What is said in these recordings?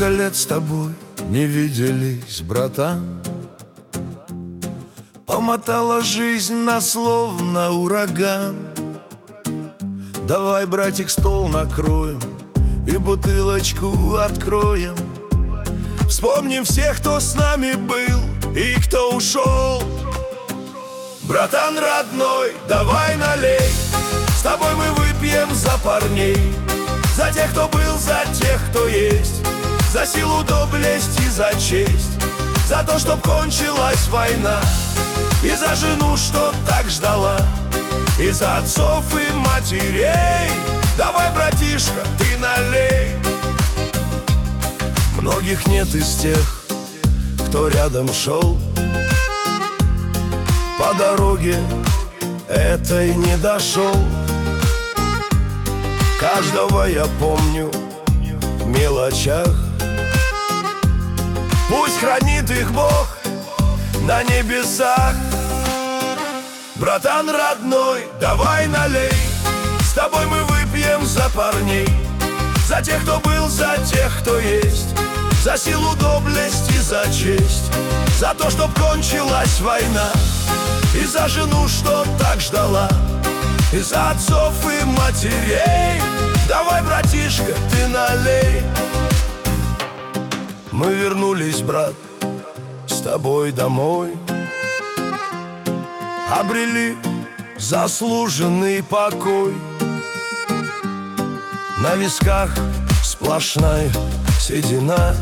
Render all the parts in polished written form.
Сколько лет с тобой не виделись, братан? Помотала жизнь нас словно ураган. Давай, братик, стол накроем и бутылочку откроем. Вспомним всех, кто с нами был и кто ушел. Братан родной, давай налей, с тобой мы выпьем за парней, за тех, кто был, за тех, кто есть, за силу, доблесть и за честь, за то, чтоб кончилась война, и за жену, что так ждала, и за отцов и матерей. Давай, братишка, ты налей. Многих нет из тех, кто рядом шел по дороге этой не дошел. Каждого я помню в мелочах. Пусть хранит их Бог на небесах. Братан родной, давай налей, с тобой мы выпьем за парней, за тех, кто был, за тех, кто есть, за силу, доблесть и за честь, за то, чтоб кончилась война, и за жену, что так ждала, и за отцов и матерей. Давай, братишка, ты налей. Мы вернулись, брат, с тобой домой, обрели заслуженный покой. На висках сплошная седина.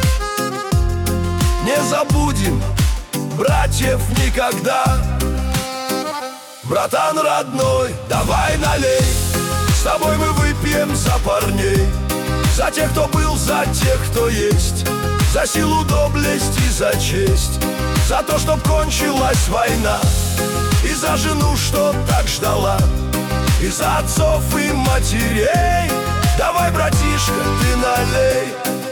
Не забудем братьев никогда. Братан родной, давай налей, с тобой мы выпьем за парней, за тех, кто был, за тех, кто есть, за силу, доблесть и за честь, за то, чтоб кончилась война, и за жену, что так ждала, и за отцов и матерей. Давай, братишка, ты налей.